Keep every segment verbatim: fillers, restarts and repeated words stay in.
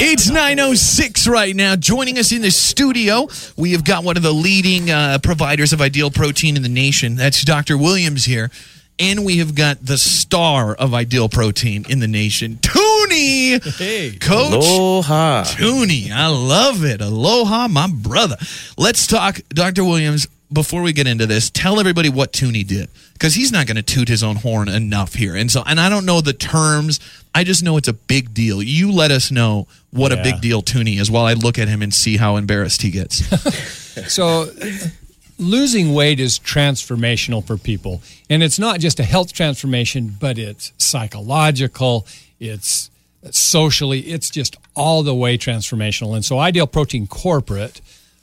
It's nine oh six right now. Joining us in the studio, we have got one of the leading uh, providers of Ideal Protein in the nation. That's Doctor Williams here. And we have got the star of Ideal Protein in the nation, Toonie. Hey. Coach Aloha. Toonie. I love it. Aloha, my brother. Let's talk, Doctor Williams, before we get into this, tell everybody what Toonie did. Because he's not going to toot his own horn enough here. And so, and I don't know the terms. I just know it's a big deal. You let us know what yeah. a big deal Toonie is while I look at him and see how embarrassed he gets. So losing weight is transformational for people. And it's not just a health transformation, but it's psychological, it's socially, it's just all the way transformational. And so Ideal Protein Corporate...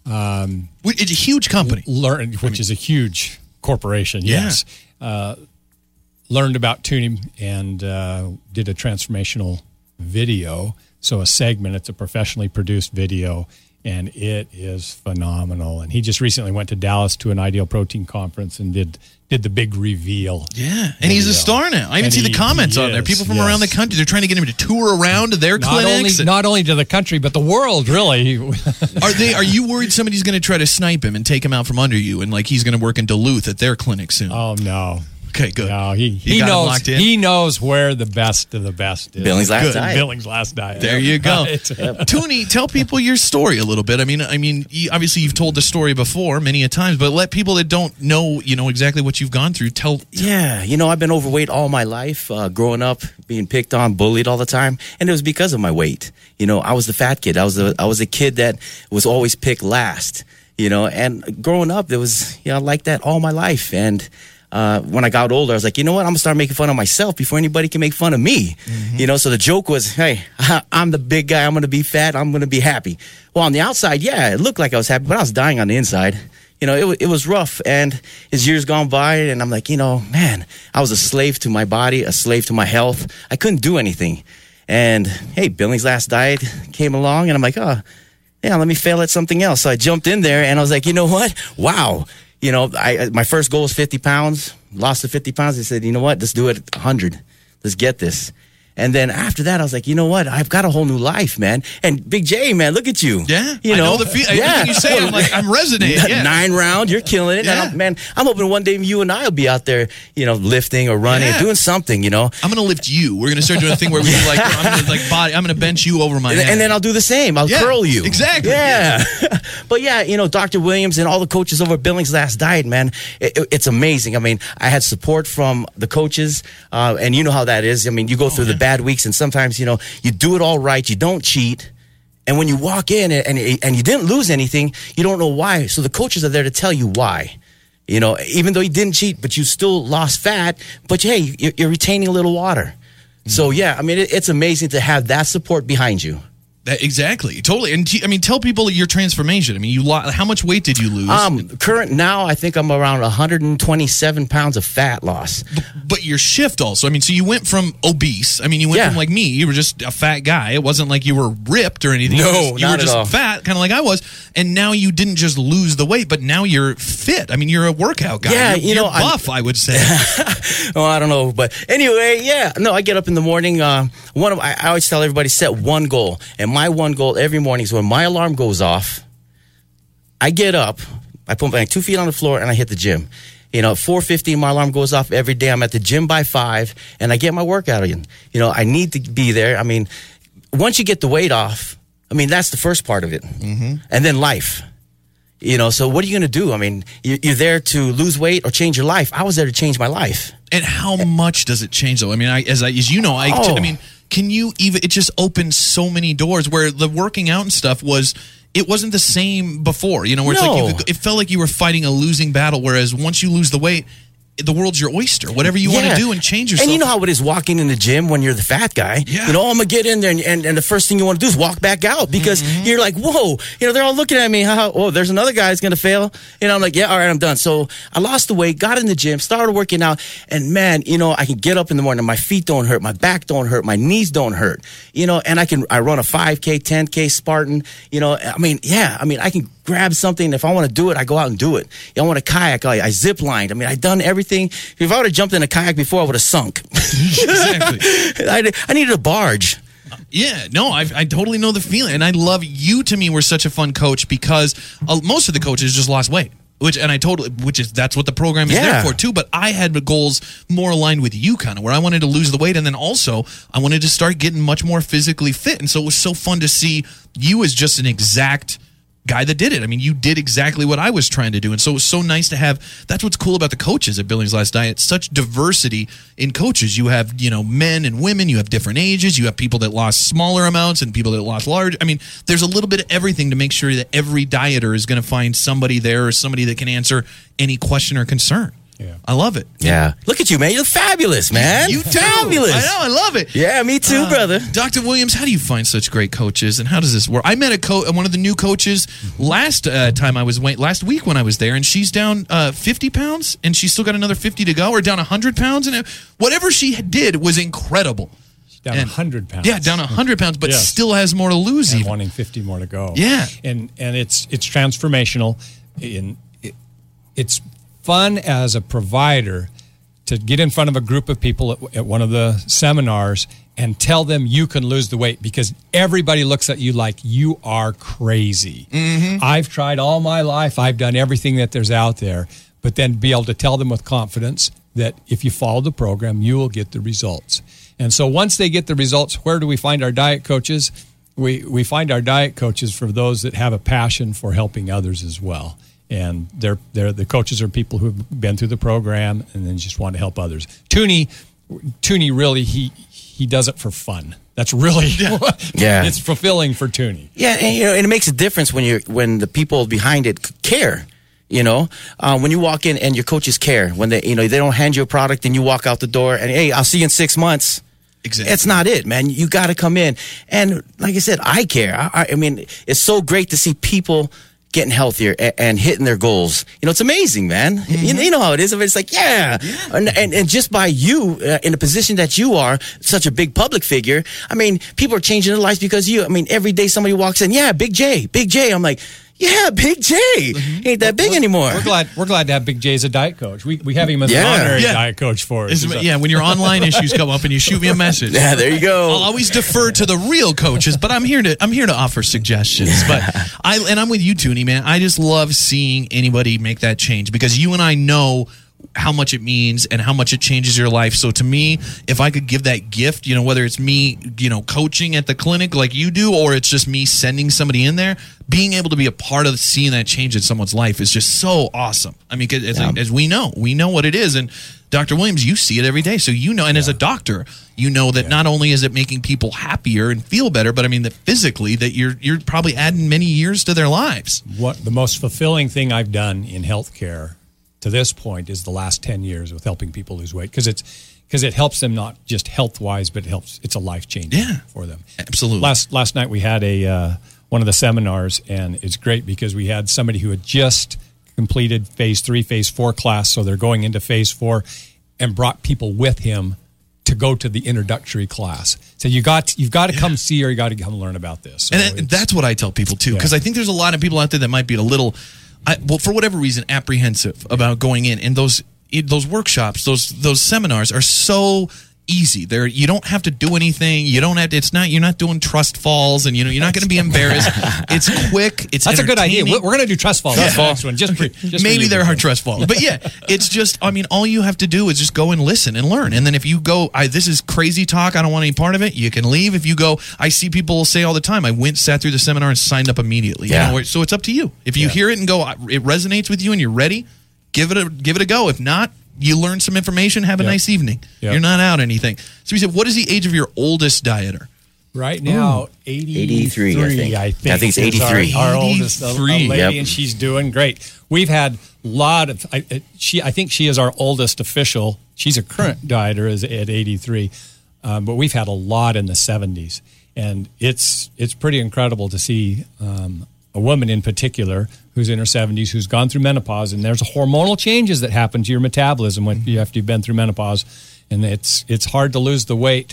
Um, it's a huge company. Learned, which I mean, is a huge corporation, yes. Yeah. Uh, learned about Toonie and uh, did a transformational video. So a segment, it's a professionally produced video, and it is phenomenal. And he just recently went to Dallas to an Ideal Protein conference and did did the big reveal. Yeah, and he's a star now. I even and see he, the comments on there. People from yes. around the country, they're trying to get him to tour around to their not clinics. Only, not only to the country, but the world, really. Are they? Are you worried somebody's going to try to snipe him and take him out from under you, and like he's going to work in Duluth at their clinic soon? Oh, no. Okay, good. No, he, he knows he knows where the best of the best is. Billings Last Diet. Billings Last Diet. There you go. Right. Toonie, tell people your story a little bit. I mean, I mean, you, obviously you've told the story before many a times, but let people that don't know, you know, exactly what you've gone through tell. tell. Yeah, you know, I've been overweight all my life, uh, growing up, being picked on, bullied all the time, and it was because of my weight. You know, I was the fat kid. I was a, I was a kid that was always picked last. You know, and growing up, it was you know like that all my life, and. Uh, when I got older, I was like, you know what? I'm going to start making fun of myself before anybody can make fun of me. Mm-hmm. You know, so the joke was, hey, I'm the big guy. I'm going to be fat. I'm going to be happy. Well, on the outside, yeah, it looked like I was happy, but I was dying on the inside. You know, it, it was rough. And as years gone by, and I'm like, you know, man, I was a slave to my body, a slave to my health. I couldn't do anything. And, hey, Billings Last Diet came along, and I'm like, oh, yeah, let me fail at something else. So I jumped in there, and I was like, you know what? Wow. You know, I my first goal was fifty pounds, lost the fifty pounds. I said, you know what, let's do it one hundred. Let's get this. And then after that, I was like, you know what, I've got a whole new life, man. And Big J, man, look at you. Yeah, you know, I know the fe- yeah. Everything you say, I'm like, I'm resonating. Yeah. Nine round, you're killing it. Yeah. And I'm, man, I'm hoping one day you and I will be out there, you know, lifting or running, yeah. or doing something, you know. I'm going to lift you. We're going to start doing a thing where we like, I'm going to like body, I'm going to bench you over my and, head. And then I'll do the same. I'll yeah, curl you. Exactly. Yeah. But yeah, you know, Doctor Williams and all the coaches over at Billings Last Diet, man, it, it, it's amazing. I mean, I had support from the coaches, uh, and you know how that is. I mean, you go through oh, yeah. the bad weeks, and sometimes, you know, you do it all right, you don't cheat, and when you walk in and, and and you didn't lose anything, you don't know why. So the coaches are there to tell you why. You know, even though you didn't cheat, but you still lost fat, but hey, you're, you're retaining a little water. Mm-hmm. So yeah, I mean, it, it's amazing to have that support behind you. That, exactly, totally. And I mean, tell people your transformation. I mean, you lo- how much weight did you lose? Um, current now, I think I'm around one hundred twenty-seven pounds of fat loss. But, but your shift also. I mean, so you went from obese. I mean, you went yeah. from like me. You were just a fat guy. It wasn't like you were ripped or anything. No, you were just, you not were just at all. fat, kind of like I was. And now you didn't just lose the weight, but now you're fit. I mean, you're a workout guy. Yeah, you're, you know, you're buff, I, I would say. Oh, I don't know, but anyway, yeah. No, I get up in the morning. Uh, one of I, I always tell everybody set one goal, and my one goal every morning is when my alarm goes off, I get up, I put my two feet on the floor, and I hit the gym. You know, at four fifteen, my alarm goes off every day. I'm at the gym by five, and I get my workout in. You know, I need to be there. I mean, once you get the weight off, I mean, that's the first part of it. Mm-hmm. And then life. You know, so what are you going to do? I mean, you're there to lose weight or change your life. I was there to change my life. And how much does it change, though? I mean, I, as, I, as you know, I, oh. I mean, can you even, it just opens so many doors where the working out and stuff was, it wasn't the same before, you know, where it's no. like, you could, it felt like you were fighting a losing battle, whereas once you lose the weight, the world's your oyster. Whatever you yeah. want to do and change yourself. And you know how it is walking in the gym when you're the fat guy. Yeah. You know, I'm going to get in there, and, and, and the first thing you want to do is walk back out because mm-hmm. you're like, whoa. You know, they're all looking at me. How, oh, there's another guy who's going to fail. You know, I'm like, yeah, all right, I'm done. So I lost the weight, got in the gym, started working out. And, man, you know, I can get up in the morning. My feet don't hurt. My back don't hurt. My knees don't hurt. You know, and I can I run a five K, ten K Spartan. You know, I mean, yeah, I mean, I can grab something. If I want to do it, I go out and do it. I want to kayak. I, I zip lined. I mean, I've done everything. If I would have jumped in a kayak before, I would have sunk. Exactly. I, I needed a barge. Yeah, no, I, I totally know the feeling, and I love you. To me, were such a fun coach because uh, most of the coaches just lost weight, which and I totally, which is that's what the program is Yeah. there for too. But I had goals more aligned with you, kind of where I wanted to lose the weight, and then also I wanted to start getting much more physically fit, and so it was so fun to see you as just an exact guy that did it. I mean, you did exactly what I was trying to do, and so it was so nice to have. That's what's cool about the coaches at Billings Last Diet. Such diversity in coaches. You have, you know, men and women. You have different ages. You have people that lost smaller amounts and people that lost large. I mean, there's a little bit of everything to make sure that every dieter is going to find somebody there or somebody that can answer any question or concern. Yeah. I love it. Yeah. Look at you, man. You're fabulous, man. You too. Fabulous. I know. I love it. Yeah, me too, Uh, brother. Doctor Williams, how do you find such great coaches, and how does this work? I met a co- one of the new coaches last uh, time I was last week when I was there, and she's down uh, fifty pounds, and she's still got another fifty to go, or down one hundred pounds, and it, whatever she did was incredible. She's down And- one hundred pounds. Yeah, down one hundred pounds, but Yes. still has more to lose. And Even. wanting fifty more to go. Yeah. and and it's it's transformational. In it, it's fun as a provider to get in front of a group of people at, at one of the seminars and tell them you can lose the weight, because everybody looks at you like you are crazy. Mm-hmm. I've tried all my life. I've done everything that there's out there, but then be able to tell them with confidence that if you follow the program, you will get the results. And so once they get the results, where do we find our diet coaches? We we find our diet coaches for those that have a passion for helping others as well. And they're they're the coaches are people who've been through the program and then just want to help others. Tooney, Tooney really he he does it for fun. That's really Yeah. It's fulfilling for Tooney. Yeah, and, you know, and it makes a difference when you're when the people behind it c- care. You know, uh, when you walk in and your coaches care, when they you know they don't hand you a product and you walk out the door and hey, I'll see you in six months. Exactly. It's not it, man. You got to come in, and like I said, I care. I, I, I mean, it's so great to see people getting healthier and, and hitting their goals. You know, it's amazing, man. Mm-hmm. You, you know how it is. It's like, yeah. yeah. And, and, and just by you, uh, in the position that you are, such a big public figure, I mean, people are changing their lives because of you. I mean, every day somebody walks in, yeah, Big J, Big J. I'm like, yeah, Big J. Mm-hmm. Ain't that big we're, anymore. We're glad we're glad to have Big J as a diet coach. We we have him as Yeah. an honorary Yeah. diet coach for us. It's- yeah, when your online issues come up and you shoot me a message. Yeah, there you go. I'll always defer to the real coaches, but I'm here to I'm here to offer suggestions. But I and I'm with you, Tooney, man. I just love seeing anybody make that change because you and I know how much it means and how much it changes your life. So to me, if I could give that gift, you know, whether it's me, you know, coaching at the clinic like you do, or it's just me sending somebody in there, being able to be a part of seeing that change in someone's life is just so awesome. I mean, 'cause as, Yeah. as we know, we know what it is. And Doctor Williams, you see it every day. So you know, and as a doctor, you know that not only is it making people happier and feel better, but I mean that physically that you're you're probably adding many years to their lives. What the most fulfilling thing I've done in healthcare to this point is the last ten years with helping people lose weight, because it's because it helps them not just health wise, but it helps. It's a life changer Yeah. for them. Absolutely. Last last night we had a uh, one of the seminars, and it's great because we had somebody who had just completed phase three, phase four class, so they're going into phase four, and brought people with him to go to the introductory class. So you got you've got to Yeah. come see or you got to come learn about this. So And that, it's- that's what I tell people too, because Yeah. I think there's a lot of people out there that might be a little, I, well, for whatever reason, apprehensive about going in. And those those workshops, those those seminars are so easy. There, you don't have to do anything. You don't have to. It's not. You're not doing trust falls, and you know you're not going to be embarrassed. It's quick. It's that's a good idea. entertaining. We're, we're going to do trust fall. That's the next one. Just, for, just for Maybe you, there Big are J. trust falls, but yeah, it's just. I mean, all you have to do is just go and listen and learn. And then if you go, I, this is crazy talk. I don't want any part of it. You can leave. If you go, I see people say all the time. I went, sat through the seminar, and signed up immediately. Yeah. You know, so it's up to you. If you Yeah. hear it and go, it resonates with you, and you're ready, give it a give it a go. If not, you learn some information. Have a Yep. nice evening. Yep. You're not out anything. So we said, what is the age of your oldest dieter? Right now, eighty-three, eighty-three, I think. I think. I think it's is eighty-three. Our, our oldest a, a eighty-three, lady, yep. and she's doing great. We've had a lot of. I, I- she, I think she is our oldest official. She's a current dieter is at eighty-three, um, but we've had a lot in the seventies, and it's it's pretty incredible to see um, a woman in particular who's in her seventies who's gone through menopause, and there's hormonal changes that happen to your metabolism when you after you've been through menopause, and it's it's hard to lose the weight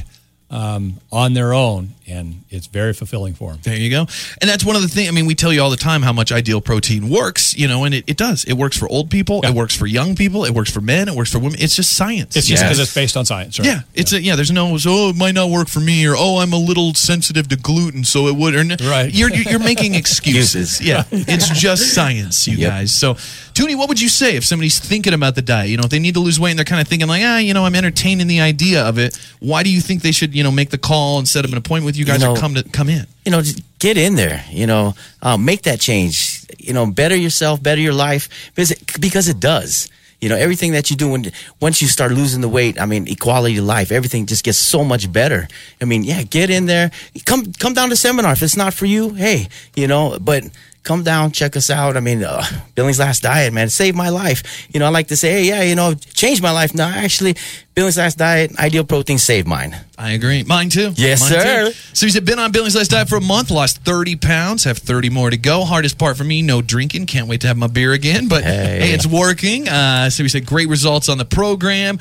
um, on their own, and it's very fulfilling for them. There you go. And that's one of the things, I mean, we tell you all the time how much Ideal Protein works, you know, and it, it does. It works for old people. Yeah. It works for young people. It works for men. It works for women. It's just science. It's just Yes. because it's based on science, right? Yeah, it's yeah. A, yeah. There's no so oh, it might not work for me, or oh, I'm a little sensitive to gluten, so it would. Or, Right. You're you're you're making excuses. Yeah, it's just science, you Yep. guys. So, Toonie, what would you say if somebody's thinking about the diet? You know, if they need to lose weight and they're kind of thinking like, ah, you know, I'm entertaining the idea of it. Why do you think they should, you know, make the call and set up an appointment with you guys You know, or come to come in? You know, just get in there, you know, uh, make that change, you know, better yourself, better your life, because it, because it does. You know, everything that you do, when once you start losing the weight, I mean, equality of life, everything just gets so much better. I mean, yeah, get in there. Come come down to seminar. If it's not for you, hey, you know, but come down, check us out. I mean, uh, Billings Last Diet, man, saved my life. You know, I like to say, hey, yeah, you know, changed my life. No, actually, Billings Last Diet, Ideal Protein saved mine. I agree. Mine too. Yes, Mine sir. Too. So he's been on Billings Last Diet for a month, lost thirty pounds, have thirty more to go. Hardest part for me, no drinking. Can't wait to have my beer again. But hey, Hey. it's working. Uh, so he said great results on the program.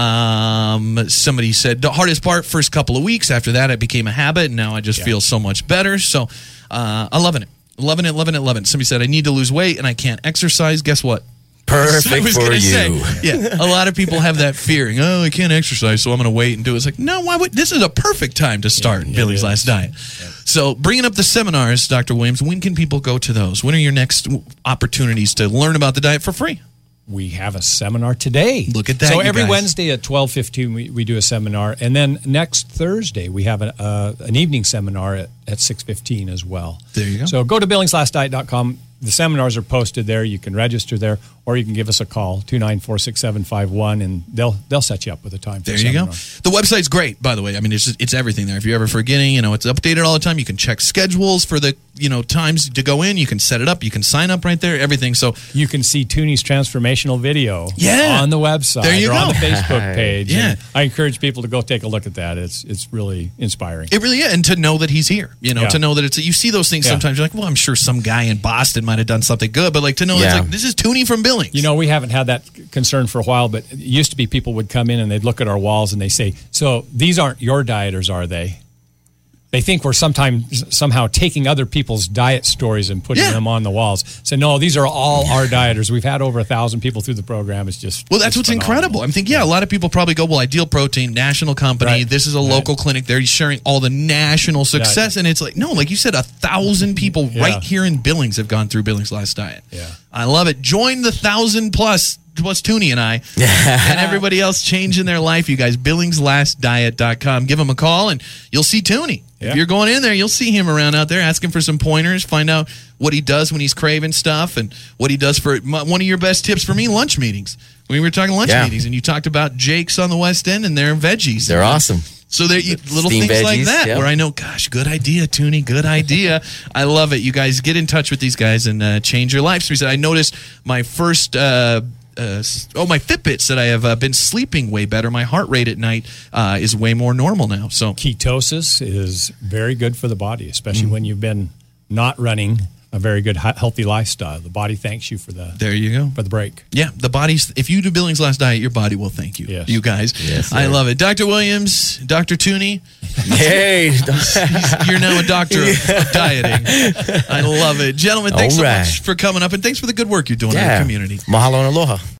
Um, somebody said the hardest part, first couple of weeks. After that, it became a habit, and now I just Yeah. feel so much better. So uh, I'm loving it. Loving it, loving it, loving it. Somebody said I need to lose weight and I can't exercise. Guess what? I Perfect was for gonna you. say, yeah, a lot of people have that fearing. Oh, I can't exercise, so I'm going to wait and do it. It's like, no, why would? This is a perfect time to start Yeah, it Billy's is. Last Diet. So, bringing up the seminars, Doctor Williams, when can people go to those? When are your next opportunities to learn about the diet for free? We have a seminar today. Look at that, So you every guys. Wednesday at twelve fifteen, we, we do a seminar. And then next Thursday, we have an, uh, an evening seminar at, at six fifteen as well. There you go. So go to billings last diet dot com. The seminars are posted there. You can register there, or you can give us a call, two nine four, six seven five one, and they'll they'll set you up with a time for There a you seminar. go. The website's great, by the way. I mean, it's just, it's everything there. If you're ever forgetting, you know, it's updated all the time. You can check schedules for the, you know, times to go in. You can set it up. You can sign up right there. Everything. So You can see Toonie's transformational video Yeah. on the website There you or on go. the Facebook page. Yeah. And I encourage people to go take a look at that. It's it's really inspiring. it really is, and to know that he's here, you know, Yeah. to know that it's. You see those things Yeah. sometimes. You're like, well, I'm sure some guy in Boston might have done something good, but like to know Yeah. it's like this is Toonie from Billings. You know, we haven't had that concern for a while, but it used to be people would come in and they'd look at our walls and they say, so these aren't your dieters, are they? They think we're sometimes somehow taking other people's diet stories and putting Yeah. them on the walls. So no, these are all our dieters. We've had over a thousand people through the program. It's just Well, that's it's what's phenomenal. incredible. I'm thinking, yeah, a lot of people probably go, well, Ideal Protein, national company. Right. This is a Right. local clinic. They're sharing all the national success. And it's like, no, like you said, a thousand people Yeah. right here in Billings have gone through Billings Last Diet. Yeah. I love it. Join the thousand plus, plus Toonie and I, and everybody else changing their life, you guys. billings last diet dot com. Give them a call and you'll see Toonie. Yeah. If you're going in there, you'll see him around out there asking for some pointers, find out what he does when he's craving stuff and what he does for my, one of your best tips for me, lunch meetings. We were talking lunch Yeah. meetings and you taled about Jake's on the West End and their veggies. They're awesome. So there, you, little Steamed things like veggies, that, yeah. where I know, gosh, good idea, Toonie, good idea. I love it. You guys get in touch with these guys and uh, change your life. So he said, I noticed my first, uh, uh, oh, my Fitbit said I have uh, been sleeping way better. My heart rate at night uh, is way more normal now. So Ketosis is very good for the body, especially Mm. when you've been not running a very good he- healthy lifestyle. The body thanks you for the there you go. for the break. Yeah, the body's, if you do Billings Last Diet, your body will thank you. Yes. You guys. Yes, I sir. love it. Doctor Williams, Doctor Tooney, Hey, you're now a doctor of, of dieting. I love it. Gentlemen, thanks All so right. much for coming up and thanks for the good work you're doing in yeah. our community. Mahalo and aloha.